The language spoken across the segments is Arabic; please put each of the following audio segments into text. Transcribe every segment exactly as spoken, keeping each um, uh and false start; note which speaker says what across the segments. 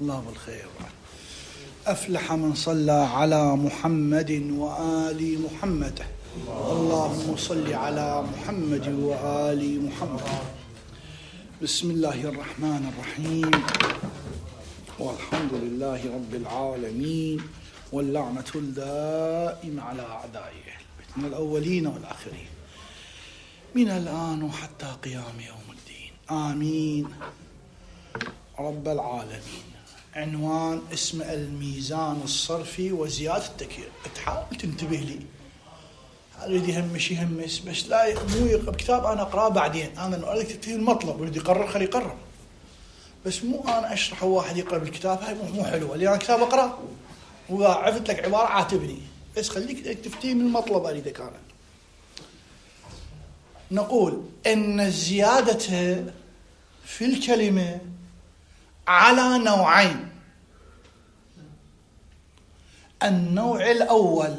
Speaker 1: الله بالخير. أفلح من صلى على محمد وآل محمد. اللهم صل على محمد وآل محمد. بسم الله الرحمن الرحيم، والحمد لله رب العالمين، واللعنة الدائمة على أعدائه من الأولين والآخرين من الآن وحتى قيام يوم الدين، آمين رب العالمين. عنوان اسمه الميزان الصرفي وزيادة التكيير. تحاول تنتبه لي، أريد يهمش يهمس، بس لا مو يقرأ كتاب أنا أقرأه بعدين. أنا أريد تفهم المطلب، أريد يقرر خلي يقرر، بس مو أنا أشرح وواحد يقرأ بالكتاب، هاي مو حلوة. اللي أنا كتاب أقرأ وعرفت لك عبارة عاتبني، بس خليك تفتي من المطلب أريدك أنا. نقول إن الزيادة في الكلمة على نوعين. النوع الأول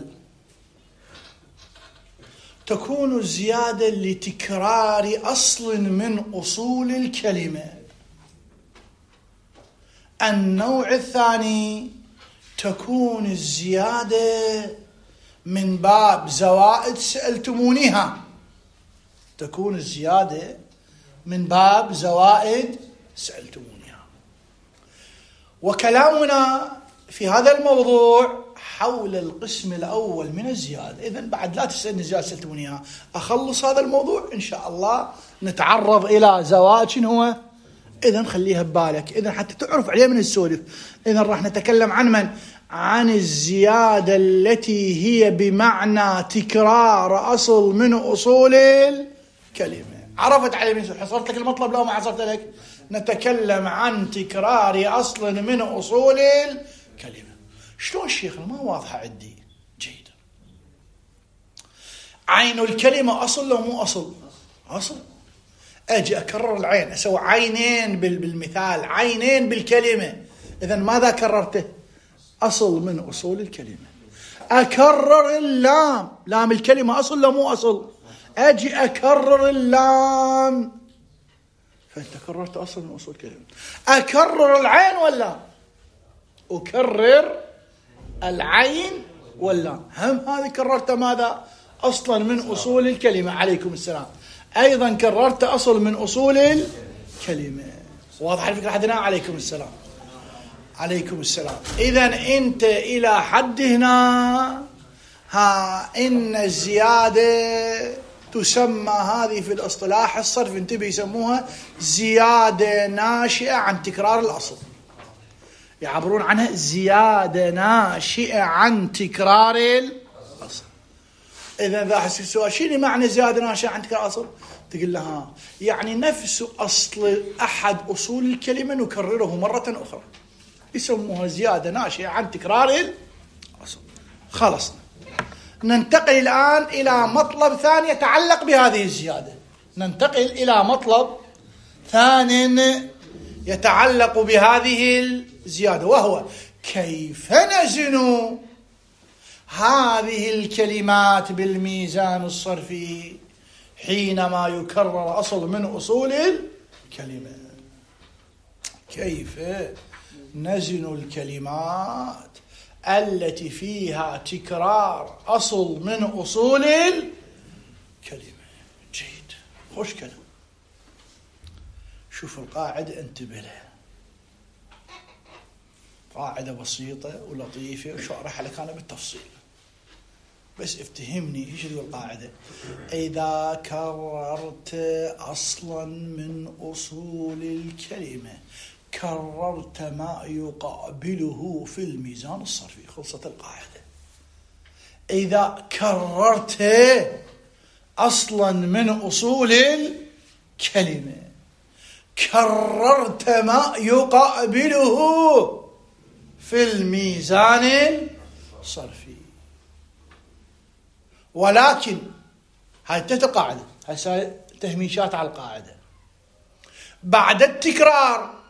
Speaker 1: تكون الزيادة لتكرار أصل من أصول الكلمة. النوع الثاني تكون الزيادة من باب زوائد سألتمونيها. تكون الزيادة من باب زوائد سألتمونيها. وكلامنا في هذا الموضوع حول القسم الأول من الزيادة. إذن بعد لا تسألني زيادة سألتمونيها، أخلص هذا الموضوع إن شاء الله نتعرض إلى زوائد شنو هو. إذن خليها ببالك، إذن حتى تعرف عليه من السولف. إذن راح نتكلم عن من؟ عن الزيادة التي هي بمعنى تكرار أصل من أصول الكلمة. عرفت عليه من سولف؟ حصرت لك المطلب لو ما حصرت لك؟ نتكلم عن تكرار أصل من أصول الكلمة. شلون شيخ ما واضحة عندي؟ جيد. عين الكلمة أصل لو مو أصل؟ أصل. أجي أكرر العين، أسوي عينين بالمثال، عينين بالكلمة. إذن ماذا كررته؟ أصل من أصول الكلمة. أكرر اللام، لام الكلمة أصل لو مو أصل؟ أجي أكرر اللام، فأنت كررت أصل من أصول الكلمة. أكرر العين ولا أكرر العين ولا هم هذه كررت ماذا؟ أصلا من أصول الكلمة. عليكم السلام. أيضا كررت أصل من أصول الكلمة. واضح الفكرة حدنا؟ عليكم السلام. عليكم السلام. إذن أنت إلى حد هنا ها إن الزيادة تسمى هذه في الاصطلاح الصرف انتبه يسموها زيادة ناشئة عن تكرار الأصل. يعبرون عنها زيادة ناشئة عن تكرار الأصل. إذا ذا حسي السؤال شنو معنى زيادة ناشئة عن تكرار الأصل؟ تقول لها يعني نفس أصل أحد أصول الكلمة نكرره مرة أخرى، يسموها زيادة ناشئة عن تكرار الأصل. خلصنا. ننتقل الآن إلى مطلب ثاني يتعلق بهذه الزيادة. ننتقل إلى مطلب ثاني يتعلق بهذه الزيادة، وهو كيف نزن هذه الكلمات بالميزان الصرفي حينما يكرر أصل من أصول الكلمة. كيف نزن الكلمات التي فيها تكرار أصل من أصول الكلمة. جيد، خوش كلام. شوف القاعدة انتبه لها، قاعدة بسيطة ولطيفة وشرح لك أنا بالتفصيل، بس افتهمني ايش هي القاعدة. إذا كررت أصلا من أصول الكلمة كررت ما يقابله في الميزان الصرفي. خلصت القاعدة. إذا كررت أصلا من أصول الكلمة كررت ما يقابله في الميزان الصرفي. ولكن هاي تحت القاعدة، هاي تهميشات على القاعدة. بعد التكرار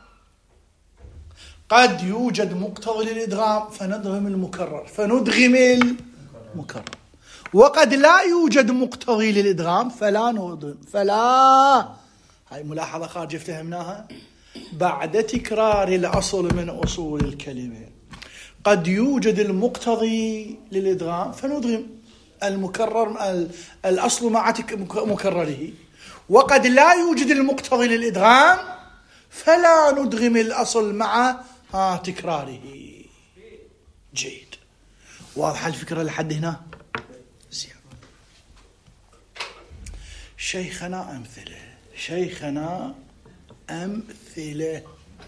Speaker 1: قد يوجد مقتضى للإدغام فندغم المكرر فندغم المكرر، وقد لا يوجد مقتضي للإدغام فلا ندغم فلا. هاي ملاحظة خارجة افتهمناها. بعد تكرار الأصل من أصول الكلمة قد يوجد المقتضي للإدغام فندغم المكرر الأصل مع مكرره، وقد لا يوجد المقتضي للإدغام فلا ندغم الأصل مع تكراره. جيد، واضحة الفكرة لحد هنا؟ زين. شيخنا أمثلة، شيخنا أمثلة.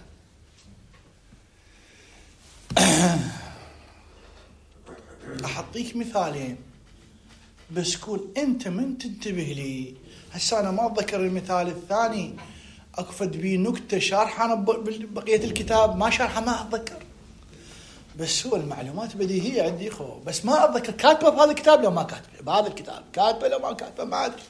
Speaker 1: أحطيك مثالين بس كون أنت من تنتبه لي. هسه أنا ما أتذكر المثال الثاني، أكفد بيه نكتة شارحة أنا بقية الكتاب ما شارحة ما أتذكر، بس هو المعلومات بديهية عندي خو، بس ما أتذكر كاتبة بهذا الكتاب لو ما كاتبة بهذا الكتاب، كاتبة لو ما كاتبة ما أدري.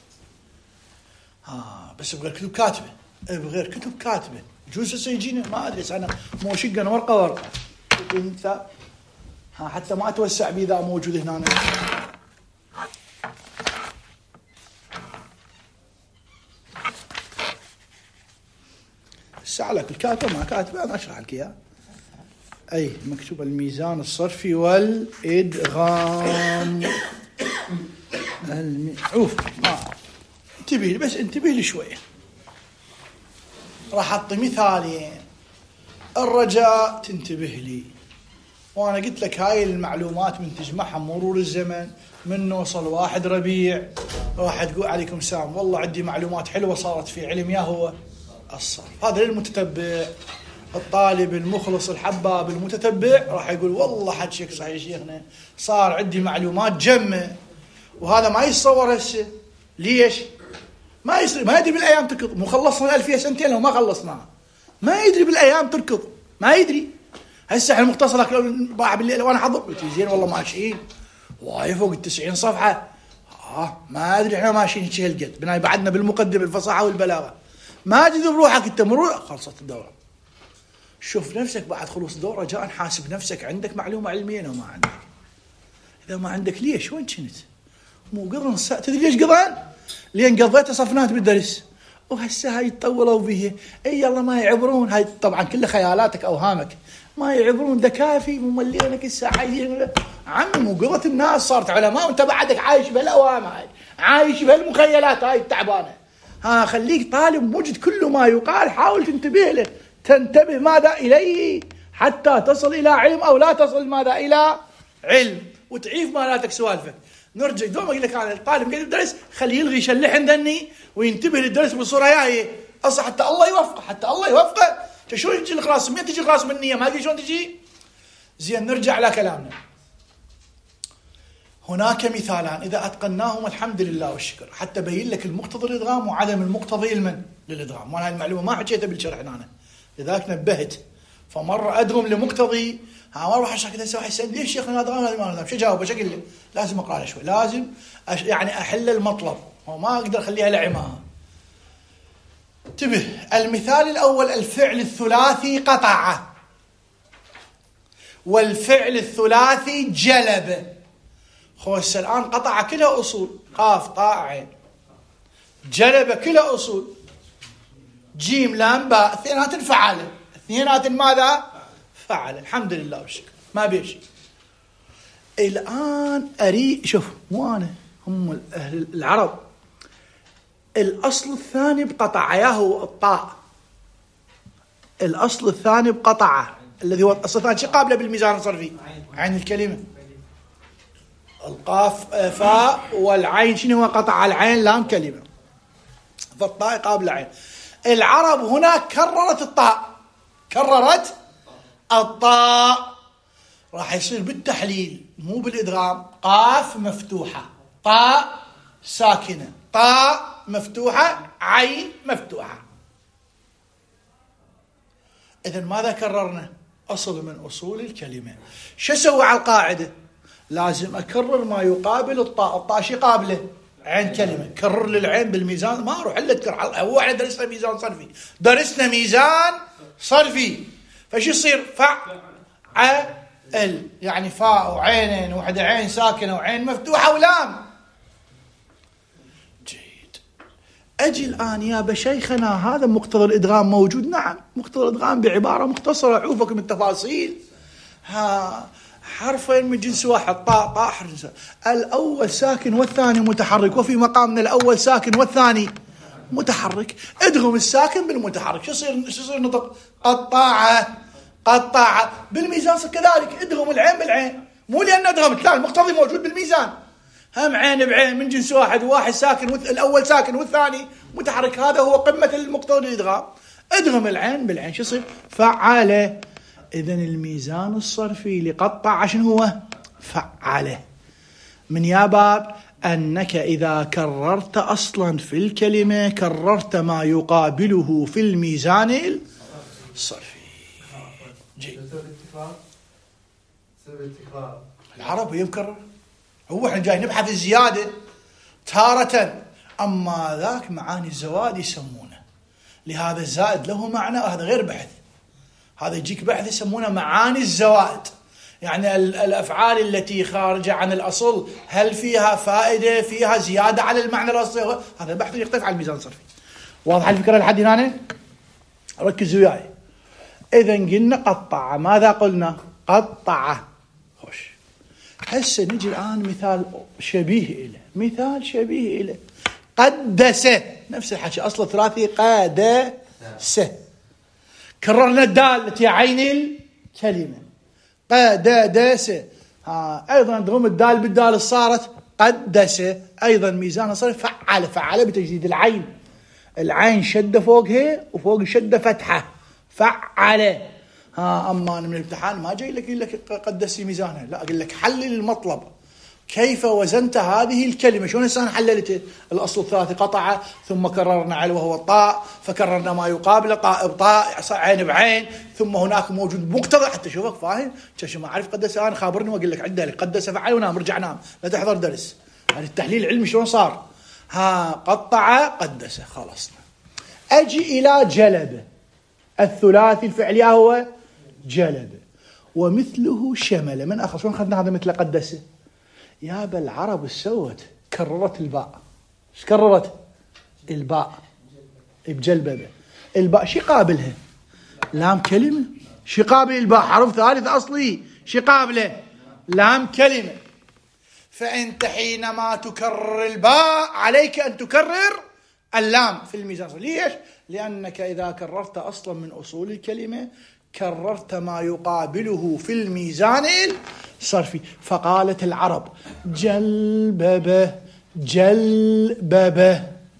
Speaker 1: ها بس بغير كتب كاتبة، بغير كتب كاتبة جوز يجينا ما أدري. أنا مو شقا ورقة ورقة مثال، ها حتى ما أتوسع بيه ذا موجود هنا. سألك الكاتب ما كاتب أنا أشرح لك إياه. أي مكتوب الميزان الصرفي والإدغام. المي... أوف ما انتبه لي بس انتبه لي شوية. راح أعطي مثالين الرجاء تنتبه لي. وأنا قلت لك هاي المعلومات من تجمعها مرور الزمن من نوصل واحد ربيع راح تقول عليكم سام والله عندي معلومات حلوة صارت في علم يا هو الصرف. هذا للمتتبع، الطالب المخلص الحباب المتتبع راح يقول والله حد شيك صحيح شيخنا صار عندي معلومات جمة. وهذا ما يتصور هسه. ليش؟ ما يصير ما يدري بالأيام تركض. مو خلصنا ألفية سنتين لو ما خلصناها ما يدري بالأيام تركض ما يدري. هسه احنا مختصرك لو ضاع بالليل وانا حضر زين والله ماشيين واي فوق التسعين صفحة. اه ما ادري احنا ماشيين هيك هالقد بناي بعدنا بالمقدمة الفصاحة والبلاغة. ما تجذب بروحك انت مرور خلصت الدورة. شوف نفسك بعد خلوص الدورة جاء حاسب نفسك عندك معلومة علمية او ما عندك. اذا ما عندك ليش وين كنت؟ مو قرن ساعة تدري ليش قرن؟ لين قضيت صفنات بالدرس وهسه هاي يطولوا بيه. اي يلا ما يعبرون هاي طبعا كل خيالاتك اوهامك ما يعبرون ده كافي مملينك الساعة. عمي مو قضت الناس صارت علماء وانت بعدك عايش بهالاوهام هاي عايش بهالمخيلات هاي التعبانة. ها خليك طالب وجد كل ما يقال حاول تنتبه له تنتبه ماذا إليه حتى تصل إلى علم أو لا تصل ماذا إلى علم وتعيف مالاتك سوالفك. نرجع دوما أقول لك أنا الطالب قاعد يدرس خليه يلغي يشلحن ذني وينتبه للدرس بصورة جاية أصلا حتى الله يوفقه حتى الله يوفقه. شلون تجي لك راس مين تجي راس من النية ما أدري شلون تجي. زين نرجع على كلامنا. هناك مثالان إذا أتقناهم الحمد لله والشكر حتى بين لك المقتضى الإدغام وعدم المقتضى المن للإدغام. وأنا المعلومة ما حكيتها بالشرح هنا لذلك نبهت. فمرة أدغم لمقتضي ها مرة أشرح كذا سواء يسأل ليش شيخنا أدغام لازم أنا شو جاوب بشكل لازم أقرأ له شوي لازم أش يعني أحل المطلب وما أقدر أخليها لعماها. انتبه المثال الأول الفعل الثلاثي قطع والفعل الثلاثي جلب. خوش الآن قطع كلها أصول قاف طاء عين. جلب كلها أصول جيم لام باء اثنينات فعل اثنينات ماذا فعل. الحمد لله والشكر ما بيشي. الآن أري شوف مو أنا هم أهل العرب الأصل الثاني بقطع يا هو الطاء. الأصل الثاني بقطع الذي هو الأصل الثاني شيء قابله بالميزان الصرفي عين الكلمة. القاف فاء والعين شنو هو قطع العين لام كلمة فالطاء قابل عين. العرب هنا كررت الطاء كررت الطاء راح يصير بالتحليل مو بالإدغام. قاف مفتوحة طاء ساكنة طاء مفتوحة عين مفتوحة. إذن ماذا كررنا؟ أصل من أصول الكلمة. شو سوى على القاعدة؟ لازم أكرر ما يقابل الطاء. الطاء شي قابله عين كلمة. كرر للعين بالميزان ما أروح إلا تكرر. هو احنا درسنا ميزان صرفي درسنا ميزان صرفي فشي يصير فعل يعني فاء وعينين وحدة عين ساكنة وعين مفتوحة ولام. جيد. أجي الآن يا بشيخنا هذا مقتضى الإدغام موجود. نعم مقتضى الإدغام بعبارة مختصرة عوفكم التفاصيل. ها حرفين من جنس واحد، طاء طاء حرف، الأول ساكن والثاني متحرك، وفي مقامنا الأول ساكن والثاني متحرك، ادغم الساكن بالمتحرك. شو يصير شو يصير نطق؟ قطاعة قطاعة. بالميزان كذلك ادغم العين بالعين، مو لأن ادغمت، لا المقتضي موجود بالميزان. هم عين بعين من جنس واحد، واحد ساكن والث... الأول ساكن والثاني متحرك، هذا هو قمة المقتضى الإدغام. ادغم العين بالعين شو يصير؟ فعله. إذن الميزان الصرفي لقطع شنو هو؟ فعله. من يا باب أنك إذا كررت أصلا في الكلمة كررت ما يقابله في الميزان الصرفي. جي. العرب هي مكرر، هو احنا جاي نبحث الزيادة تارة، أما ذاك معاني الزوائد يسمونه، لهذا الزائد له معنى، هذا غير بحث، هذا يجيك بحث يسمونه معاني الزوائد، يعني الأفعال التي خارجة عن الأصل هل فيها فائدة، فيها زيادة على المعنى الأصلي، هذا بحث يختلف على الميزان الصرفي. واضح الفكرة لحد هنا؟ ركزوا وياي. إذا قلنا قطع، ماذا قلنا؟ قطع. خوش هسه نجي الآن مثال شبيه إله، مثال شبيه إله قدس، نفس الحكي أصل ثلاثي قدس، كررنا الدال التي عين الكلمة قدس، ها أيضا ضم الدال بالدال صارت قدس، أيضا ميزان صار فعل، فعل بتجديد العين، العين شدة فوقها وفوق شدة فتحة، فعل. ها أما من الامتحان ما جاي لك يقول لك قدسي ميزانها، لا أقول لك حلل المطلب، كيف وزنت هذه الكلمة، شلون إنسان حللته؟ الأصل الثلاثي قطع، ثم كررنا على وهو الطاء، فكررنا ما يقابل طاء بطاء عين بعين، ثم هناك موجود مقتضى حتى شوفك فاهم، شو ما أعرف قدس أنا خابرني وأقول لك عدة لك قدس فعل ونام رجع نام لا تحضر درس، هذا التحليل العلمي شلون صار. ها قطع قدس خلصنا. أجي إلى جلب، الثلاثي الفعلي هو جلب، ومثله شمل. من أخر شلون أخذنا هذا مثل قدسه؟ يا بالعرب سوت كررت الباء، ايش كررت؟ الباء بجلببه، الباء شي قابلها؟ لام كلمة. شي قابل الباء؟ حرف ثالث أصلي، شي قابله؟ لام كلمة. فأنت حينما تكرر الباء عليك أن تكرر اللام في الميزان. ليش؟ لأنك إذا كررت أصلا من أصول الكلمة كررت ما يقابله في الميزان الصرفي. فقالت العرب جلببه جلببه،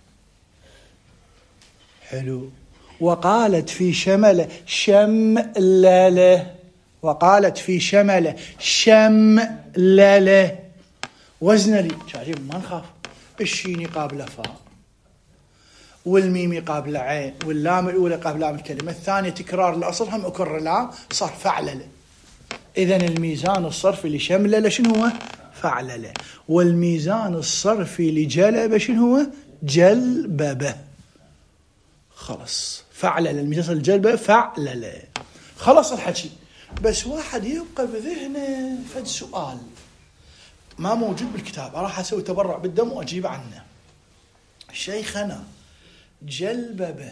Speaker 1: حلو. وقالت في شمله شملله، وقالت في شمله شملله. وزن لي شايفين ما نخاف، الشين قابل فاء، والميم قابل عين، واللام الأولى قابل لام الكلمة الثانية تكرار الأصل هم أكرر لام صار فعلله. إذن الميزان الصرفي لشملله شنو هو؟ فعلله. والميزان الصرفي لجلبه شنو هو؟ جلببه. خلص فعلله، الميزان الصرفي لجلبه فعلله. خلص الحكي، بس واحد يبقى بذهنه فد سؤال ما موجود بالكتاب، راح أسوي تبرع بالدم وأجيب عنه. شيخنا جلببه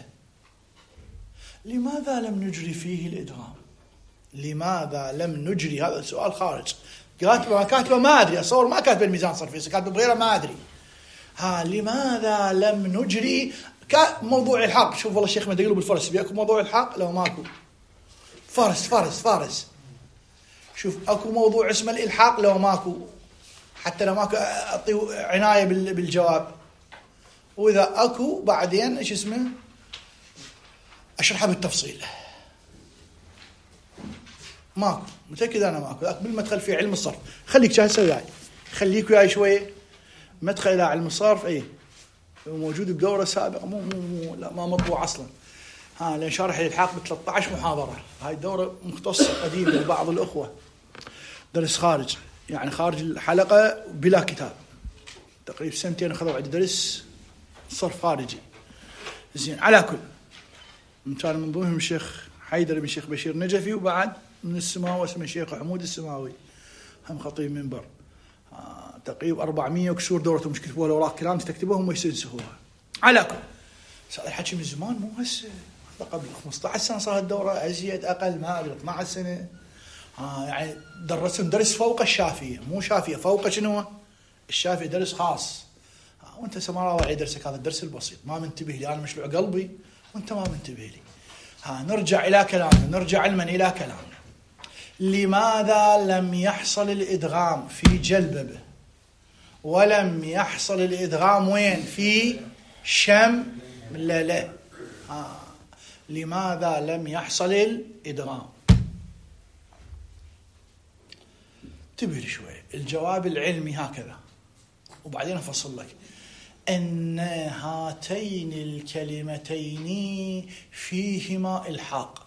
Speaker 1: لماذا لم نجري فيه الإدغام؟ لماذا لم نجري؟ هذا السؤال خارج، كاتبه ما كاتبه ما أدري، أصور ما كاتبه الميزان الصرفي، كاتبه بغيره ما أدري. ها لماذا لم نجري موضوع الحق؟ شوف والله الشيخ ما يقولوا بالفرس بيأكو موضوع الحق، لو ماكو فرس فارس فارس. شوف اكو موضوع اسمه الإلحاق، لو ماكو حتى لو ماكو أعطيه عناية بالجواب، وإذا أكو بعدين إيش اسمه أشرحها بالتفصيل. ماكو، متأكد أنا ماكو. أكو بالمدخل في علم الصرف، خليك شاهد سوي وياي، خليك وياي شوية. مدخل إلى علم الصرف إيه موجود بدورة سابقة، مو مو مو لا ما مطبوع أصلا. ها لأن شارح الإلحاق ب ثلاثة عشر محاضرة، هاي الدورة مختصة قديمة لبعض الأخوة، درس خارج يعني خارج الحلقة بلا كتاب، تقريبا سنتين أخذوا عندي درس صرف خارجي. زين على كل كان من ضمنهم الشيخ حيدر بن شيخ بشير نجفي، وبعد من السماوي اسمه الشيخ حمود السماوي هم خطيب منبر. آه تقريبا أربعمية وكسور دورتهم مش كتبوها الأوراق كلام تكتبوهم ويسنسخوها. على كل هذا الحكي من زمان مو هسه، هذا قبل خمسة عشر سنة صار الدورة، أزيد أقل ما أدري اثني عشر سنة. ها يعني درسهم درس فوق الشافية، مو شافية فوق شنو؟ الشافية درس خاص. ها وأنت سمارا وعي درسك هذا الدرس البسيط، ما منتبه لي، أنا مشلوع قلبي وأنت ما منتبه لي. ها نرجع إلى كلامنا، نرجع علما إلى كلامنا. لماذا لم يحصل الإدغام في جلببة ولم يحصل الإدغام وين؟ في شمللة. آه. لماذا لم يحصل الإدغام؟ انتبه شوي، الجواب العلمي هكذا وبعدين أفصل لك. أن هاتين الكلمتين فيهما إلحاق،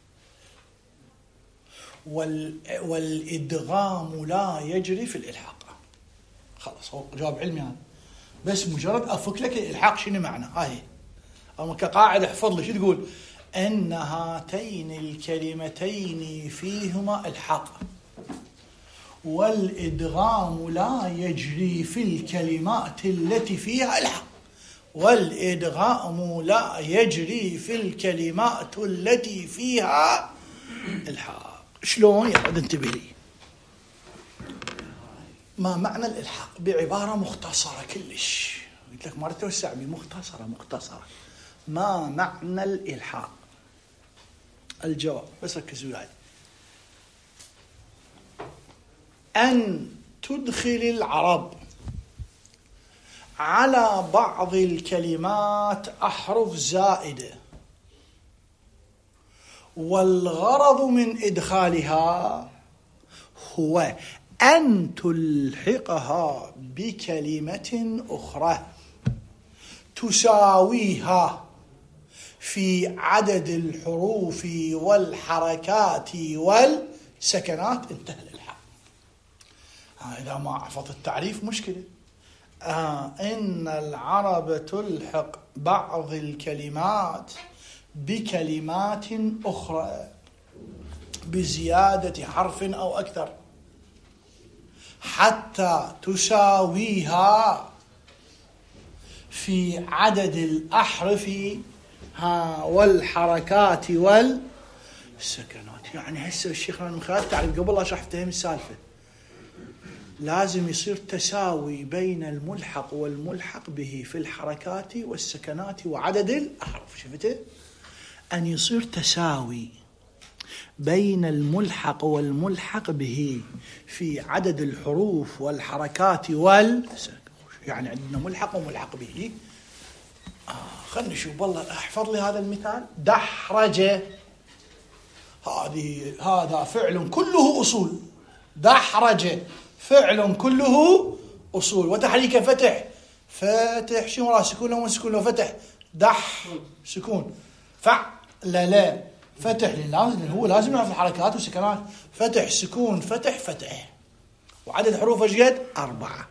Speaker 1: والإدغام لا يجري في الإلحاق. خلاص هو جواب علمي هذا، بس مجرد أفك لك الإلحاق شنو معنى. هاي أو كقاعدة احفظ لي شو تقول؟ أن هاتين الكلمتين فيهما إلحاق والإدغام لا يجري في الكلمات التي فيها إلحاق. والإدغام لا يجري في الكلمات التي فيها إلحاق. شلون؟ يقعد انتبه لي. ما معنى الإلحاق بعبارة مختصرة كلش، قلت لك مرة توسع بي، مختصرة مختصرة. ما معنى الإلحاق؟ الجواب بس ركزوا وياي. أن تدخل العرب على بعض الكلمات أحرف زائدة، والغرض من إدخالها هو أن تلحقها بكلمة أخرى تساويها في عدد الحروف والحركات والسكنات. انتهى الإلحاق. إذا ما حفظت التعريف مشكلة. آه إن العرب تلحق بعض الكلمات بكلمات أخرى بزيادة حرف أو أكثر حتى تساويها في عدد الأحرف ها والحركات والسكنات. يعني هسه الشيخ المخالف تعرف قبل لا شرح فهم السالفة، لازم يصير تساوي بين الملحق والملحق به في الحركات والسكنات وعدد الأحرف. شفته؟ أن يصير تساوي بين الملحق والملحق به في عدد الحروف والحركات والسكنات. يعني عندنا ملحق وملحق به. آه خلنا نشوف والله احفظ لي هذا المثال. دحرجة، هذه هذا فعل كله أصول. دحرجة فعل كله أصول. وتحريك فتح، فتح شو مراه سكون لو سكون لو فتح دح سكون. فع لا لا فتح لازم، هو لازم يعرف الحركات والسكنات. فتح سكون فتح فتح. وعدد حروف ايش؟ أربعة.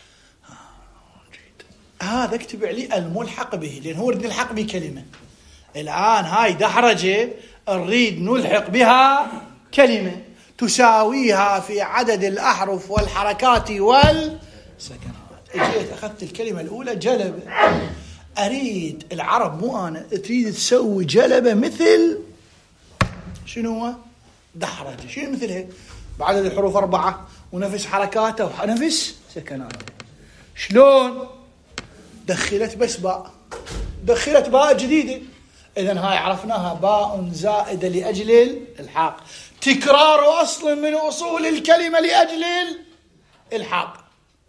Speaker 1: هذا اكتب عليه الملحق به، لأن هو نريد نلحق به كلمة. الآن هاي دحرجة نريد نلحق بها كلمة تساويها في عدد الأحرف والحركات والسكنات. اجيت أخذت الكلمة الأولى جلبة، أريد العرب مو أنا تريد تسوي جلبة مثل شنو هو؟ دحرجة. شنو مثل هيك؟ بعدد الحروف أربعة ونفس حركاته ونفس سكناته. شلون؟ دخلت بس باء، دخلت باء جديدة. إذن هاي عرفناها باء زائدة لأجل الإلحاق. تكرار أصل من أصول الكلمة لأجل الإلحاق،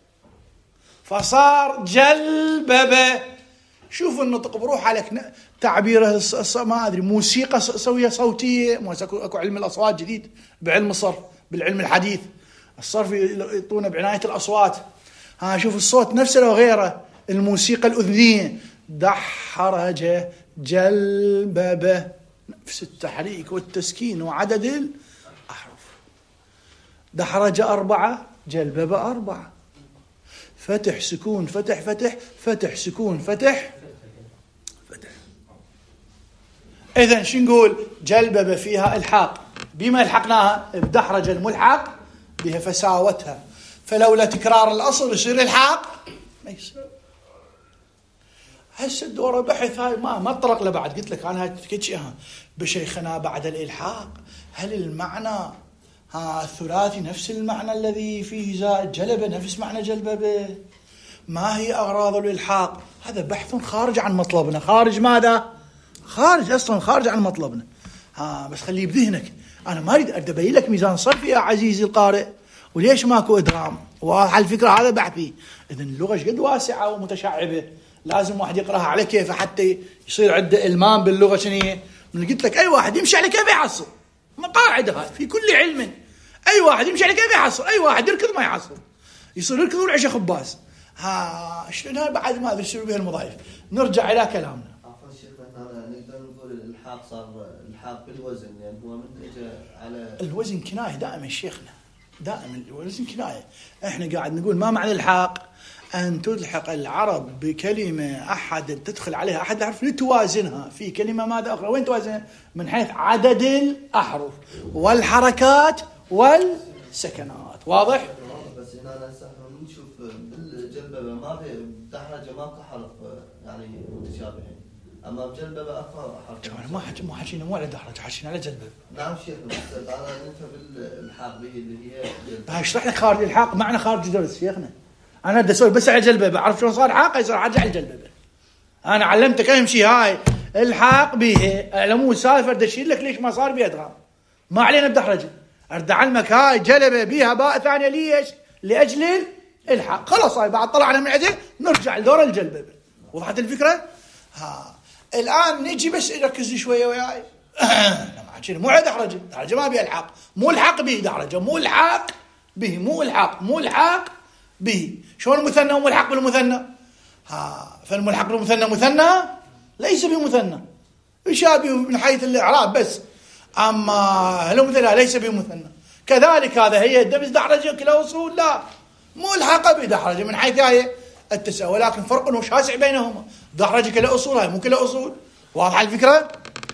Speaker 1: فصار جلببة. شوفوا النطق بروح عليك تعبيره ما أدري موسيقى سوية صوتية. أكو علم الأصوات جديد بعلم الصرف، بالعلم الحديث الصرف يعطونا بعناية الأصوات. ها شوف الصوت نفسه لو غيره، الموسيقى الأذنية. دحرجة جلببة، نفس التحريك والتسكين وعدد الأحرف. دحرجة أربعة، جلببة أربعة. فتح سكون فتح فتح فتح سكون فتح فتح. إذن شو نقول؟ جلببة فيها إلحاق. بما الحقناها بدحرجة الملحق بها فساوتها، فلولا تكرار الأصل يصير إلحاق ما يصير. هسه الدورة بحث هاي ما ما طرق له بعد. قلت لك أنا هتكتشها بشيخنا بعد الإلحاق. هل المعنى ها الثلاثي نفس المعنى الذي فيه زائد جلبة نفس معنى جلببة؟ ما هي أغراض الإلحاق؟ هذا بحث خارج عن مطلبنا. خارج ماذا؟ خارج أصلا خارج عن مطلبنا. ها بس خليه بذهنك. أنا ما أريد أبين لك ميزان صرفي يا عزيزي القارئ وليش ماكو إدغام. وعلى الفكرة هذا بحثي. إذن اللغة قد واسعة ومتشعبة، لازم واحد يقرأها على كيف حتى يصير عنده إلمام باللغة. شنية من قلت لك أي واحد يمشي على كيف يحصل. قاعدة هاي في كل علم، أي واحد يمشي على كيف يحصل. أي واحد يركض ما يحصل، يصير يركض والعشاء خباز. ها شلون هاي بعد ما أدري شو بها المضايف. نرجع إلى كلامنا.
Speaker 2: عفوا شيخنا نقدر نقول الإلحاق صار الحاق بالوزن، يعني هو من اجى على
Speaker 1: الوزن كناية دائما شيخنا، دائما الوزن كناية. احنا قاعد نقول ما معنى الحاق؟ أن تلحق العرب بكلمة أحد تدخل عليها أحد الأحرف لتوازنها في كلمة ماذا أخرى. وين توازنها؟ من حيث عدد الأحرف والحركات والسكنات. واضح؟
Speaker 2: بس هنا نحن نشوف بالجلببة ما في دحرجة ماكو حرف يعني متشابهين، أما بجلببة أكثر حرف.
Speaker 1: ما حكي ما حكينا مو على دحرجة، حكينا على جلببة.
Speaker 2: نعم شيخ، بس أنا نفهم بالإلحاق به اللي هي
Speaker 1: هاي اشرح لك خارج الحاق معنى خارج درس شيخنا. أنا بدي أسوي بس على جلببة، أعرف شلون صار حاق يصير حاجة على الجلببة. أنا علمتك أمشي هاي الحاق به علمو سالفة بدي أشيل لك ليش ما صار بها إدغام. ما علينا بدحرجة، أرد أعلمك هاي جلبة بيها باء ثانية ليش؟ لأجل الحاق. خلاص هاي بعد طلعنا من عده نرجع لدور الجلببة. وضحت الفكرة؟ ها الآن نجي بس ركز شوية وياي. مو على دحرجة، دحرجة ما بيها الحاق، مو الحاق به دحرجة، مو الحاق به، مو الحاق مو الحاق به. شلون المثنى وملحق بالمثنى؟ ها فالملحق بالمثنى مثنى ليس بمثنى، يشابه من حيث الإعراب بس، أما المثنى ليس بمثنى. كذلك هذا هي الدبس دحرجة كلا أصول لا ملحق بدحرجة من حيث هي التساوي، ولكن فرق شاسع بينهما. دحرجة كلا أصول هاي مو كلا أصول. واضح الفكرة؟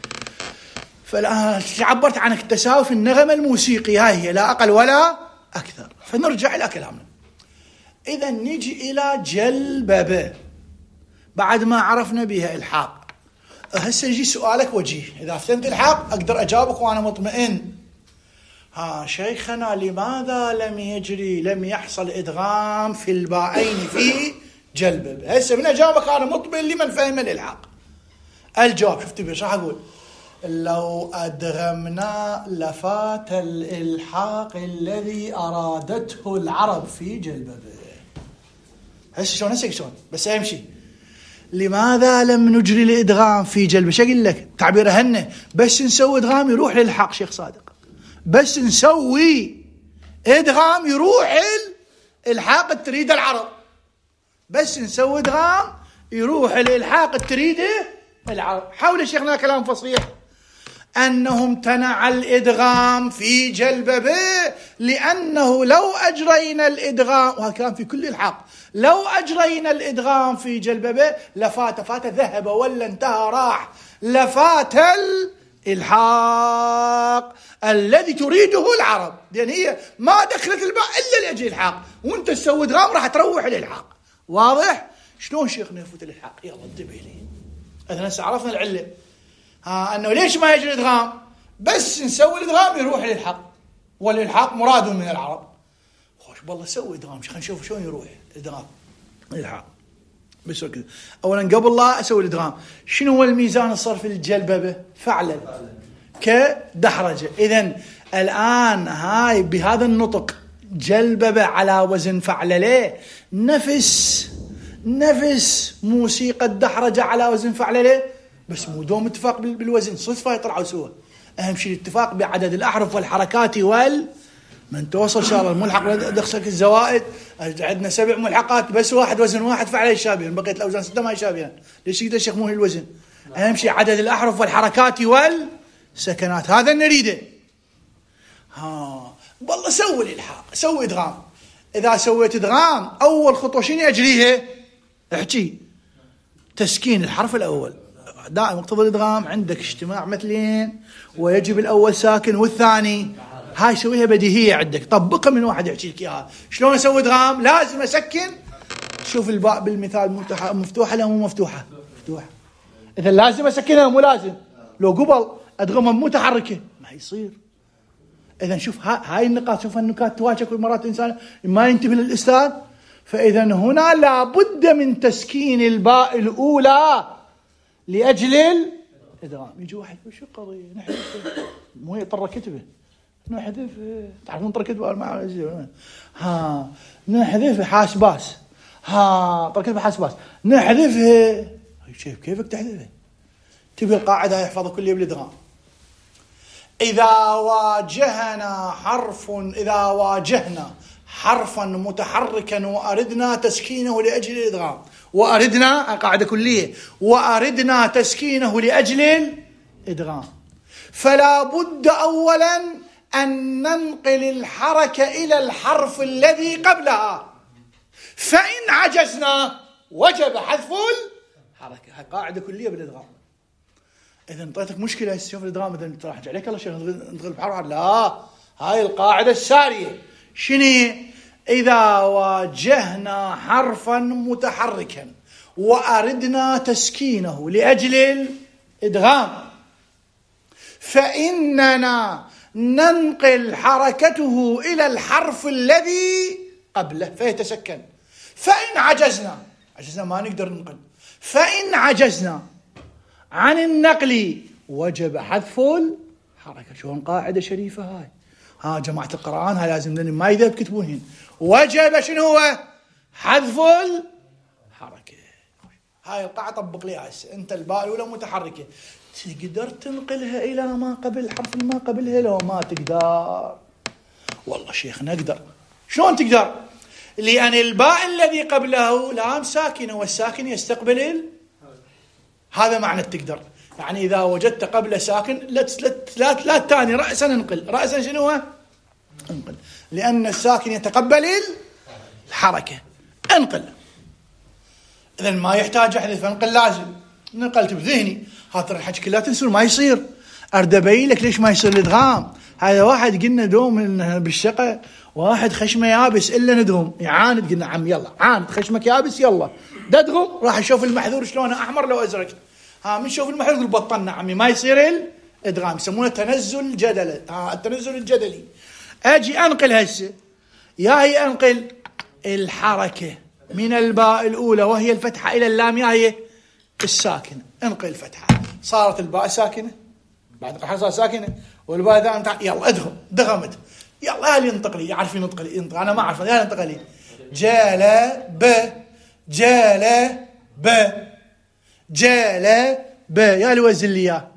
Speaker 1: فالآن عبرت عن التساوي في النغمة الموسيقي، هاي هي لا أقل ولا أكثر. فنرجع إلى كلامنا. إذا نجي إلى جلببة بعد ما عرفنا بها الحاق. هسه يجي سؤالك وجيه، إذا فتنت الحاق أقدر أجاوبك وأنا مطمئن. ها شيخنا لماذا لم يجري لم يحصل إدغام في الباءين في جلببة؟ هسه من أجاوبك أنا مطمئن لمن فهم الإلحاق. الجواب شفت بيش راح أقول لو أدغمنا لفات الإلحاق الذي أرادته العرب في جلببة. هسه شلون هسه شلون بس أهم شيء لماذا لم نجري الإدغام في جلببة؟ شو أقول لك تعبير هنه بس نسوي إدغام يروح للحاق شيخ صادق، بس نسوي إدغام يروح الإلحاق تريد العرب، بس نسوي إدغام يروح الإلحاق تريده العرب. حول شيخنا كلام فصيح أنه امتنع الإدغام في جلببة لأنه لو أجرينا الإدغام، وهذا كلام في كل الحق، لو أجرينا الإدغام في جلببة لفات فات ذهب ولا انتهى راح لفات الإلحاق الذي تريده العرب، لأن هي ما دخلت الباء إلا لأجل الإلحاق، وانت تسوي إدغام راح تروح الإلحاق. واضح؟ شلون شيخنا يفوت الإلحاق؟ يلا انتبه لي. إذا هسه عرفنا العلة، ها أنه ليش ما يجري الإدغام؟ بس نسوي الإدغام يروح للحق، والإلحاق مراد من العرب. خوش بالله سوي إدغام، خلينا نشوف شلون يروح الإدغام الإلحاق. بس كذا أولا قبل لا أسوي الإدغام شنو هو الميزان الصرفي الجلببة؟ فعلا كدحرجة. إذن الآن هاي بهذا النطق جلببة على وزن فعللة، نفس نفس موسيقى الدحرجة على وزن فعللة، بس مو دوم اتفاق بالوزن، صدفة يطلعوا سوا. أهم شيء الاتفاق بعدد الأحرف والحركات وال من توصل إن شاء الله الملحق دخلك الزوائد. عندنا سبع ملحقات بس واحد وزن واحد فعله يشابهن، بقيت الأوزان ستة ما يشابهن. ليش يقدر الشيخ مو الوزن؟ أهم شيء عدد الأحرف والحركات والسكنات، هذا نريده. ها والله سوي الإلحاق، سوي إدغام. إذا سويت إدغام أول خطوة شنو أجريها؟ احكي تسكين الحرف الأول. دائما مقتضى الإدغام عندك اجتماع مثلين ويجب الأول ساكن والثاني، هاي سويها بديهية عندك، طبقها من واحد يحكي لك إياها. شلون أسوي إدغام؟ لازم أسكن. شوف الباء بالمثال مفتوحة لا مو مفتوحة؟ مفتوحة. إذا لازم أسكنها مو لازم، لو قبل أدغمها متحركة ما يصير. إذا شوف هاي النقاط، شوف النكات تواجه كل مرات الإنسان ما ينتبه للأستاذ. فإذا هنا لابد من تسكين الباء الأولى لأجل الإدغام. يجي واحد وش القضية نحذف، مو يطر كتبه نحذف، تعرفون طر كتبه مع ها نحذف حاسباس، ها طر كتبه حاسباس نحذفها. كيف كيفك تحذفها؟ تبي القاعدة يحفظها كل بالإدغام. إذا واجهنا حرف إذا واجهنا حرفا متحركا وأردنا تسكينه لأجل الإدغام، وأردنا قاعدة كلية، وأردنا تسكينه لأجل الإدغام، فلا بد أولا أن ننقل الحركة إلى الحرف الذي قبلها، فإن عجزنا وجب حذف الحركة. هاي قاعدة كلية بالإدغام. إذا انطيتك مشكلة شوف الإدغام، إذا راح عليك الله شيخ ندخل بحرف، لا هاي القاعدة السارية. شنو؟ إذا واجهنا حرفا متحركا وأردنا تسكينه لأجل الإدغام فإننا ننقل حركته إلى الحرف الذي قبله فيتسكن. فإن عجزنا عجزنا ما نقدر ننقل، فإن عجزنا عن النقل وجب حذف الحركة. شلون قاعدة شريفة هاي. ها جماعة القرآن هاي لازم ما يذهب كتبونهن. وجب شنو هو؟ حذف الحركة. هاي القاعدة طبق لي هسه. انت الباء الأولى متحركة تقدر تنقلها إلى ما قبل الحرف اللي ما قبلها؟ لو ما تقدر والله شيخ نقدر. شلون تقدر؟ لأن الباء الذي قبله لام ساكنة والساكن يستقبل ال... هذا معنى تقدر. يعني إذا وجدت قبل ساكن لا لا لا الثاني رأسا انقل. رأسا شنو هو؟ انقل، لأن الساكن يتقبل الحركة. انقل. إذا ما يحتاج أحذف انقل، لازم نقلت بذهني. هذا الحكي كله تنسون ما يصير. أرد أبين لك ليش ما يصير الإدغام. هذا واحد قلنا دوم بالشقة، واحد خشمه يابس إلا ندغم يعاند، قلنا عم يلا عاند خشمك يابس يلا ددغم. راح يشوف المحذور شلونه أحمر لو أزرق. ها من شوف المحذور يقول بطلنا عمي ما يصير الإدغام. يسمونه تنزل جدلي. ها التنزل الجدلي. أجي أنقل هسه يا هي أنقل الحركة من الباء الأولى وهي الفتحة إلى اللام، يا هي الساكنة. انقل الفتحة صارت الباء ساكنة، بعد قحصة ساكنة والباء ذا يلا ادغم دغمت. يلا هل ينطق لي يعرف ينطق لي ينطق. أنا ما أعرف هل ينطق لي جال ب جال ب جال ب يا الوزن لي يا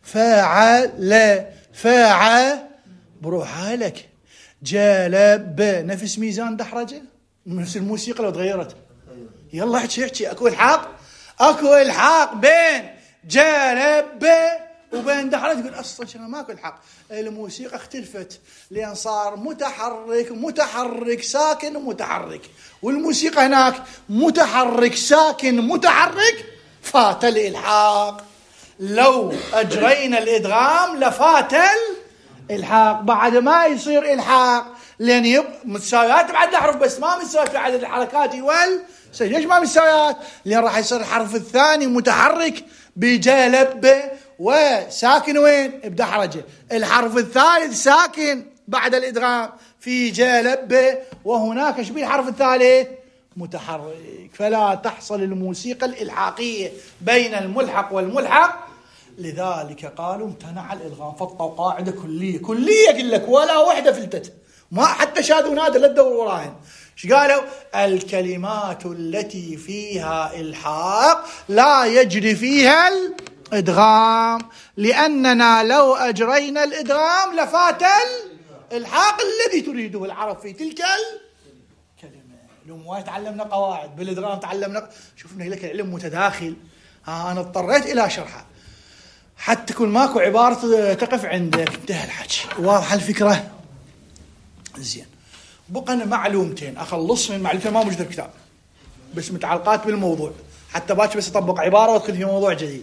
Speaker 1: فاعل فاعل بروحها لك. جال ب نفس ميزان دحرجة نفس الموسيقى لو تغيرت. يلا احكي احكي اكو الحاق اكو الحاق بين جال ب وبين دحرجة. تقول اصلا شنو ماكو الحق. الموسيقى اختلفت لان صار متحرك متحرك ساكن متحرك، والموسيقى هناك متحرك ساكن متحرك، فات الالحاق. لو اجرينا الادغام لفات الالحاق. بعد ما يصير الحاق لان يبقى متساويات بعد الحرف بس ما متساوي في عدد الحركات وال ليش ما متساويات؟ لان راح يصير الحرف الثاني متحرك بجلب وساكن وين بدحرجه، الحرف الثالث ساكن بعد الادغام في جلب، وهناك ايش بالحرف الثالث متحرك. فلا تحصل الموسيقى الالحاقيه بين الملحق والملحق. لذلك قالوا امتنع الادغام. فطوا قاعده كليه كليه اقول لك ولا وحده فلتت، ما حتى شادوا نادر لا تدور وراهن. ايش قالوا؟ الكلمات التي فيها الحاق لا يجري فيها الادغام، لاننا لو اجرينا الادغام لفات الحاق الذي تريده العرب في تلك الكلمه. لو ما تعلمنا قواعد بالادغام تعلمنا، شوفنا لك العلم متداخل. ها انا اضطريت الى شرحه حتى تكون ماكو عبارة تقف عندك. انتهى الحكي. واضحة الفكرة؟ زين. بقى معلومتين أخلص من معلومتين ما موجودة الكتاب بس متعلقات بالموضوع، حتى باكر بس أطبق عبارة وأدخل في موضوع جديد.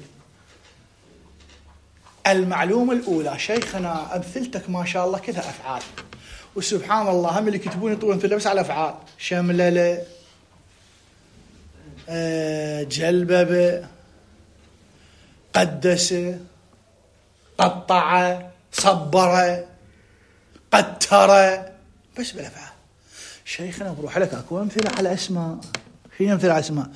Speaker 1: المعلومة الأولى شيخنا أمثلتك ما شاء الله كلها أفعال، وسبحان الله هم اللي كتبون يطولون في بس على أفعال. شمللة أه جلببة قدس، قطع، صبر، قتر، بس بالأفعال. شيخنا بروح لك اكو امثله على اسماء. في امثله على اسماء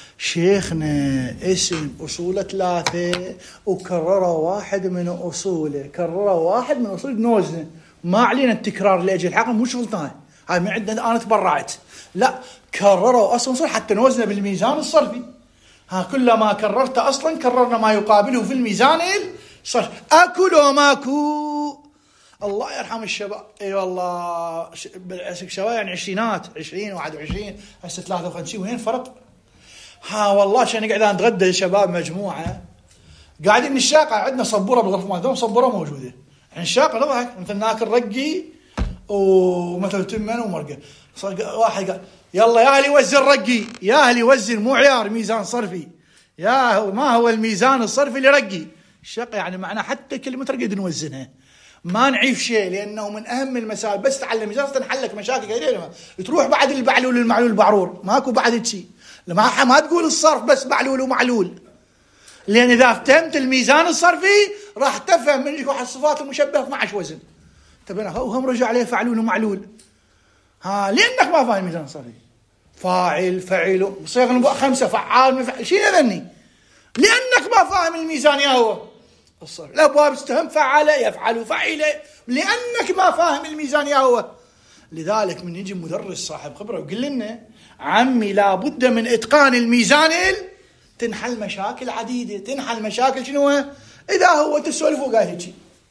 Speaker 1: شيخنا اسم اصوله ثلاثه وكرره واحد من اصوله، كرره واحد من اصول نوزنه، ما علينا التكرار لاجل الحق، مو شغلتنا هاي، ما عندنا. انا تبرعت، لا كرروا اصلا حتى نوزنه بالميزان الصرفي. ها كلما كررت اصلا كررنا ما يقابله في الميزان الصرفي. اكل وماكو. الله يرحم الشباب، اي أيوة والله الشباب يعني عشرينات، عشرين واحد وعشرين، هسه ثلاثة وخمسين، وين فرق؟ ها والله عشان نقعد نتغدى شباب مجموعه قاعدين نشاقة، عندنا صبوره بالغرفه مالتهم، صبوره موجوده، يعني الشاقة نضحك مثل ناكل رقي ومثل تمن ومرقه. واحد قال يلا يا اهلي وزن رقي، يا اهلي وزن، مو عيار ميزان صرفي، يا هو ما هو الميزان الصرفي لرقي الشاقة، يعني معناه حتى كلمه رقي نوزنها، ما نعيف شيء، لانه من اهم المسائل. بس تعلم ميزان تنحلك مشاكل كثيره، تروح بعد البعلول المعلول بعرور، ماكو بعد شيء. لما ما تقول الصرف بس بعلول ومعلول، لان اذا فهمت الميزان الصرفي راح تفهم من يكون الصفات المشبهه اثنا عشر وزن. تبينا وهم رجع عليه فعلول ومعلول. ها لانك ما فاهم الميزان الصرفي، فاعل فعل صيغ خمسه، فعال مفعل، شيء يذني لانك ما فاهم الميزان يا هو الصرف. الابواب استهم فعل يفعل فعل، لانك ما فاهم الميزان يا هو. لذلك من يجي مدرس صاحب خبره ويقول لنا عمي لابد من اتقان الميزان، تنحل مشاكل عديده، تنحل مشاكل شنو؟ اذا هو تسولف وقاعد هيك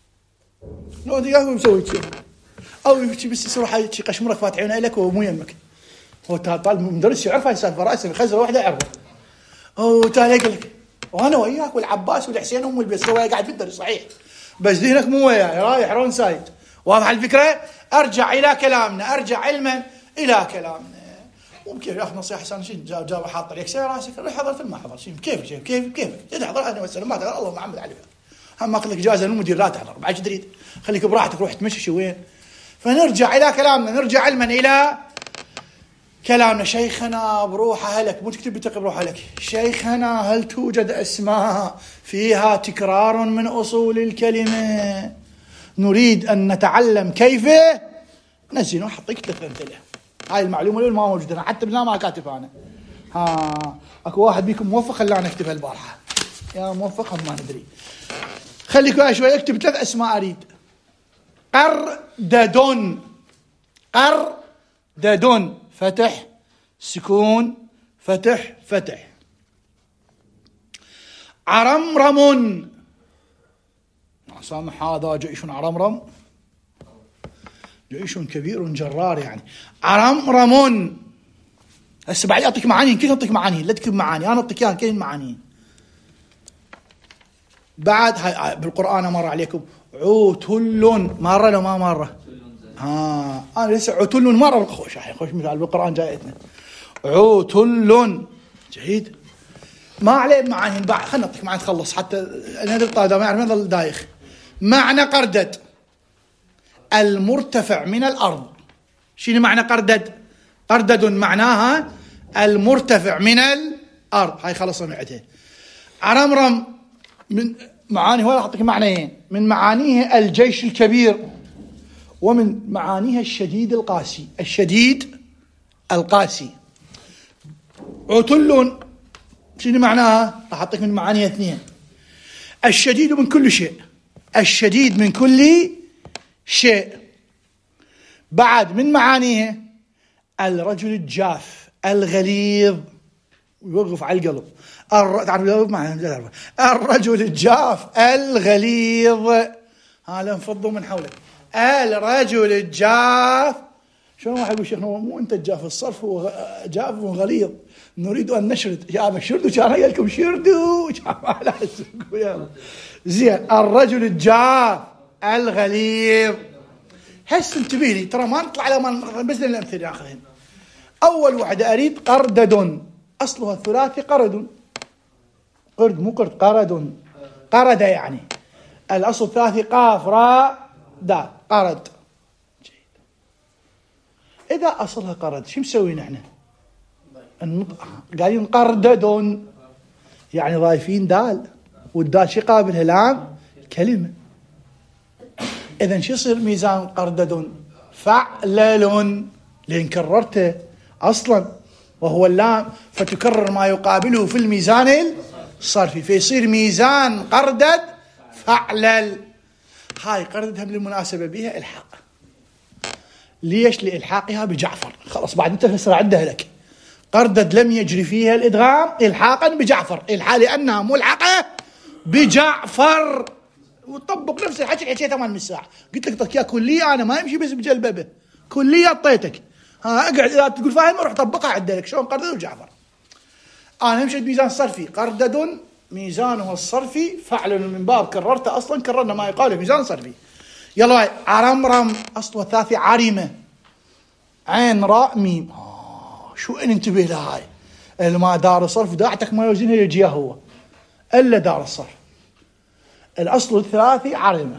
Speaker 1: نو دي قاعد مسوي شيء او يجي بس يروح هيك قشمرك فاتح عينه لك ومو يمك. هو طالب مدرس يعرف هاي السالفه، راسه بخزر واحده يعرفه. هو تالي يقول لك وانا وياك والعباس والحسين ام البس، هو قاعد في الدرس صحيح بس ذهنك مو وياي، رايح رون سايد. واضح الفكره؟ ارجع الى كلامنا، ارجع علما الى كلامنا. وكيف ياخذ نصيحه حسن شيء جاب جاب حاط عليك سير راسك، روح حضرت ما حضر شيء، كيف كيف كيف كيفك تحضر انا والسلام، ما تحضر الله محمد عليك. هم اخذ لك جائزه المدير لا تحضر، بعد تريد خليك براحتك، روح تمشي شي وين. فنرجع الى كلامنا، نرجع علما الى كلامنا. شيخنا بروحه لك، مو تكتب بتقي بروحه لك. شيخنا هل توجد اسماء فيها تكرار من اصول الكلمه؟ نريد ان نتعلم كيف نزين، وحطيك ثلاث امثله. هاي المعلومه الاولى ما موجوده، حتى بالله ما كاتبها انا. ها اكو واحد بيكم موفق خلانا نكتبها البارحه، يا موفق هم ما ندري. خليكوا شوي اكتب ثلاث اسماء اريد. قرددون، قرددون، فتح سكون فتح فتح. عرمرم، سامح هذا جيش عرمرم، جيش كبير جرار يعني. عرمرم هسه بعد اعطيك معاني، كيف اعطيك معاني؟ لا تكتب معاني، انا اعطيك اياها كل معاني. بعد هاي بالقران مر عليكم عتل، مره لو ما مره؟ ها انا لسه عتل مره خوش خوش مثال بالقران جايتنا عتل. جيد ما عليه معاني. بعد خلينا نعطيك معاني تخلص حتى ندري الطالب ما يعرف ما يظل دايخ. معنى قردد المرتفع من الارض. شنو معنى قردد؟ قردد معناها المرتفع من الارض، هاي خلص نعدها. عرمرم من معاني، هو اعطيك معنيين، من معانيه الجيش الكبير، ومن معانيها الشديد القاسي. الشديد القاسي. عتل شنو معناها؟ راح اعطيك من معانيها اثنين. الشديد من كل شيء، الشديد من كل شيء. بعد من معانيه الرجل الجاف الغليظ، يوقف على القلب. تعرف معنى الرجل الجاف الغليظ. هذا انفضوا من حولك. الرجل الجاف، شلون واحد يقول شيخنا مو انت الجاف، الصرف هو جاف وغليظ، نريد ان نشرد. يا ابا شردوا، كان لكم شردوا زين. الرجل الجاف الغليظ. هسه انتبه لي، ترى ما نطلع على ما بس الامثله ناخذهم. اول واحده اريد قردد، اصلها الثلاثي قرد، قرد مو قرد، قرد، قرد يعني الاصل الثلاثي قاف راء دال، قرد. اذا اصلها قرد شو مسوي نحن؟ قاعدين قردد يعني ضايفين دال، والدال شي قابلها لام كلمة. إذن شو يصير ميزان قردد فعلل لأن كررته أصلا وهو اللام، فتكرر ما يقابله في الميزان الصرفي فيصير ميزان قردد فعلل. هاي قردد هم بالمناسبة بها إلحاق. ليش؟ لإلحاقها بجعفر. خلاص بعد انت فسر عدها لك. قردد لم يجري فيها الإدغام إلحاقا بجعفر، إلحاق لأنها ملحقة بجعفر. وطبق نفس الحكي اللي حكيته مال مساح. قلت لك طيب يا كلية أنا ما يمشي بس بجلببه، كلية أعطيتك، ها اقعد إذا تقول فاهم روح طبقها عدلك شلون قردد وجعفر. أنا همشي ميزان صرفي قردد ميزانه الصرفي فعل من باب كررته أصلا كررنا ما يقال ميزان صرفي. يلا هاي عرمرم أصل وثلاثي عرمة عين راء ميم. آه شو إن انتبه لهاي الما دار الصرف داعتك ما يوزنها يجيها هو إلا دار الصرف. الأصل الثلاثي عرمة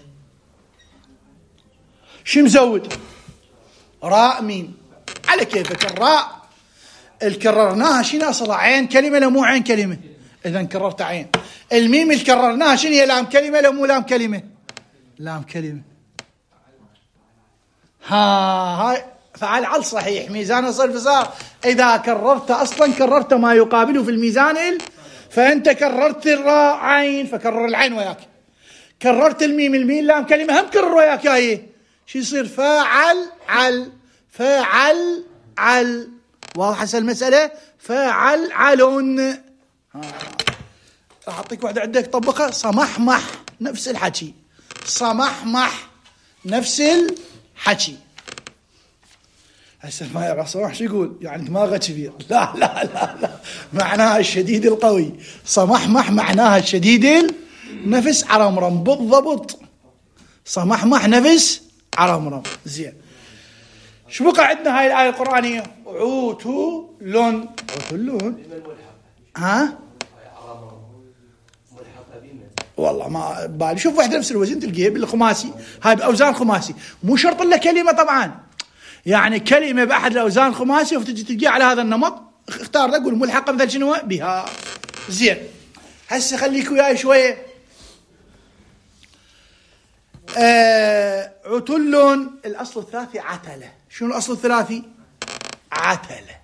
Speaker 1: شو مزود؟ راء ميم على كيفك. الراء الكررناها شنو أصلها؟ عين كلمة لا مو عين كلمة؟ إذا كررت عين. الميم اللي كررناها شنو هي؟ لام كلمة لا مو لام كلمة؟ لام كلمة. ها هاي فعل على صحيح ميزان الصرف صار إذا كررت أصلا كررت ما يقابله في الميزان ال... فأنت كررت الراء عين فكرر العين وياك، كررت الميم الميم لام كلمة هم كرر وياك هاي شو يصير؟ فاعل عل فاعل عل. واضح هسه المسألة؟ فاعل علون. راح أعطيك واحدة عندك طبقها صمحمح نفس الحكي، صمحمح نفس الحكي. هسه ما يعرف صمح شو يقول؟ يعني دماغه كبير. لا لا لا لا معناها الشديد القوي. صمحمح معناها الشديد النفس عرمرم بالضبط. صمحمح نفس عرمرم. زين شو بقى عندنا هاي الآية القرآنية؟ عوتو لون عوتو لون. ها والله ما بالي. شوف واحدة نفس الوزن تلقيها بالخماسي، هاي بأوزان خماسي، مو شرط إلا كلمة طبعا، يعني كلمة بأحد الأوزان الخماسي وتجي تلقيها على هذا النمط اختار لك قول ملحقة مثل شنو بها. زين هسه خليك وياي شوية. آه عتل الأصل الثلاثي عتلة. شنو الأصل الثلاثي؟ عتلة.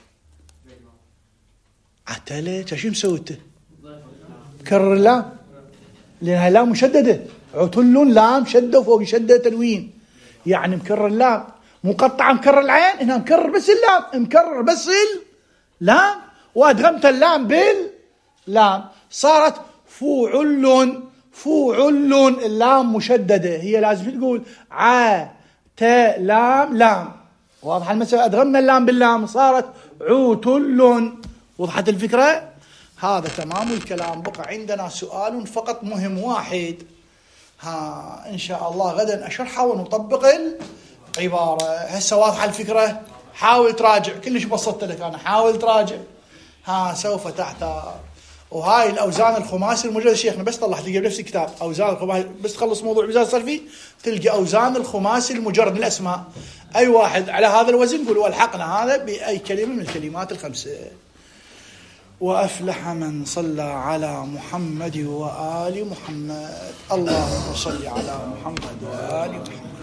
Speaker 1: عتلة شو مسويته؟ كرر اللام لأنها لام مشددة. عتل لام شدة وفوق شدة تنوين، يعني مكرر اللام. مقطعة مكرر العين، هنا مكرر بس اللام، مكرر بس اللام وأدغمت اللام باللام صارت فوعل. فوعل اللام مشددة، هي لازم تقول ع تا لام لام. واضح المسألة؟ أدغمنا اللام باللام صارت عوتل. وضحت الفكرة؟ هذا تمام الكلام. بقى عندنا سؤال فقط مهم واحد، ها إن شاء الله غدا أشرحه ونطبق العبارة. هسه واضحة الفكرة؟ حاول تراجع، كلش بسطت لك أنا، حاول تراجع. ها سوف تحتار. وهاي الأوزان الخماسي الموجودة شيخنا بس طلع تلقى بنفس الكتاب أوزان الخماسي، بس تخلص موضوع ميزان صرفي تلقى أوزان الخماسي المجرد من الأسماء. أي واحد على هذا الوزن قول والحقنا هذا بأي كلمة من الكلمات الخمسة. وأفلح من صلى على محمد وآل محمد. اللهم صل على محمد وآل محمد.